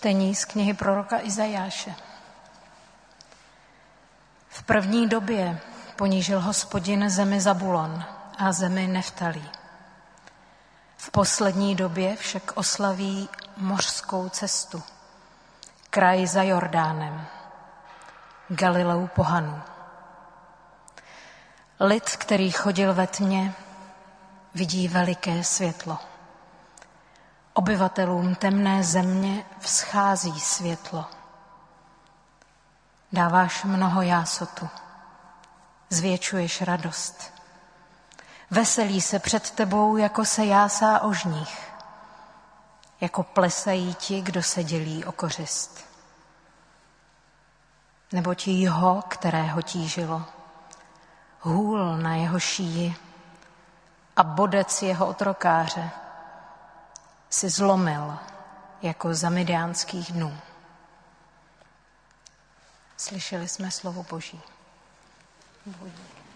Čtení z knihy proroka Izajáše. V první době ponížil Hospodin zemi Zabulon a zemi Neftalí. V poslední době však oslaví mořskou cestu, kraj za Jordánem, Galileu pohanů. Lid, který chodil ve tmě, vidí veliké světlo. Obyvatelům temné země vzchází světlo. Dáváš mnoho jásotu, zvětšuješ radost. Veselí se před tebou, jako se jásá ožních, jako plesají ti, kdo se dělí o kořist. Neboť jeho, kterého tížilo, hůl na jeho šíji a bodec jeho otrokáře si zlomil jako za midiánských dnů. Slyšeli jsme slovo Boží. Boží.